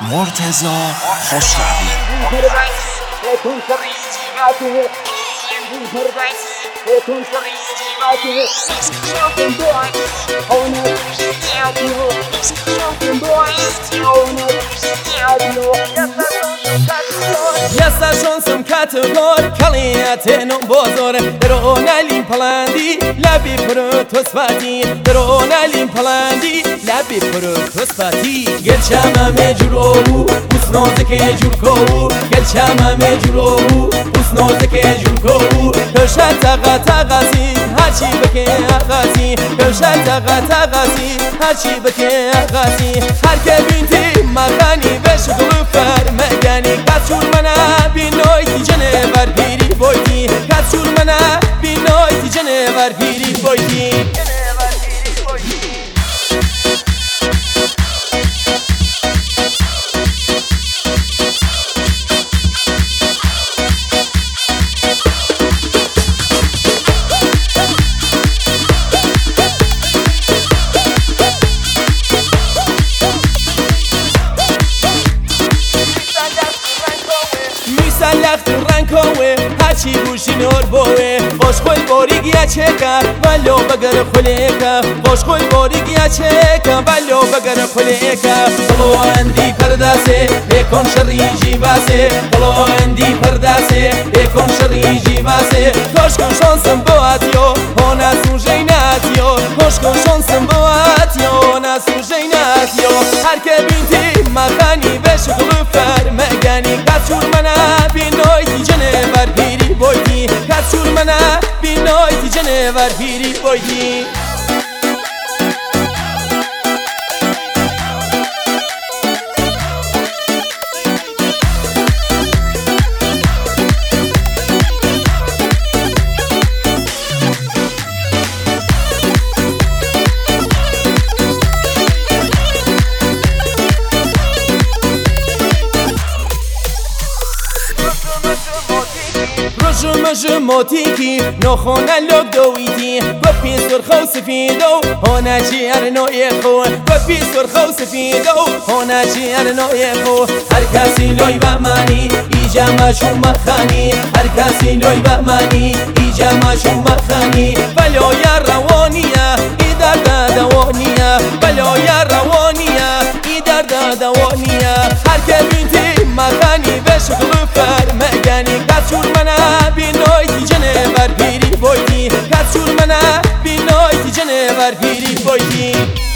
مرتضی خوشروی. Yasa şansım kategor kaliyate non bozor Drona lim palandi labi pro tosfati Drona lim palandi labi pro tosfati Gel şama mecru usnozdeke jurko Gel şama mecru usnozdeke jurko Köşe taga tagasi haçi beke agasi Köşe taga tagasi haçi beke agasi Herke binti magani beşgulu fermegani Kaçur mana binoyti canavar piri boyti Kaçur mana binoyti canavar piri boyti سلخت رنکوه هرچی بوشی نور بوه خوشخوی باریگیا چکا ولو بگر خلیکا خوشخوی باریگیا چکا ولو بگر خلیکا طلو اندی پرداسه بکن شری جیباسه طلو اندی پرداسه بکن شری جیباسه خوشکن شانسم بواتیو هونا سوژیناتیو خوشکن شانسم بواتیو هونا سوژیناتیو هر که بینتی مخانی بشغل فرمگانی کچور منا بینویتی جنور پیری بویتی کچور منا بینویتی جنور پیری بویتی رجم موتيكي نخونا لوك دويتي ببي سرخو سفيدو هنا جير نو يخو ببي سرخو سفيدو هنا جير نو يخو هركاسي لوي باماني إيجا ما شو مخاني هركاسي لوي باماني إيجا ما شو مخاني بلو يا روانيا إدار دا دوانيا بلو يا روانيا إدار دا دوانيا هركا بنتي مخاني بشغل فرمگاني كاتشور منا بینویتی جنور پیری بویتی کچور منا بینویتی جنور پیری بویتی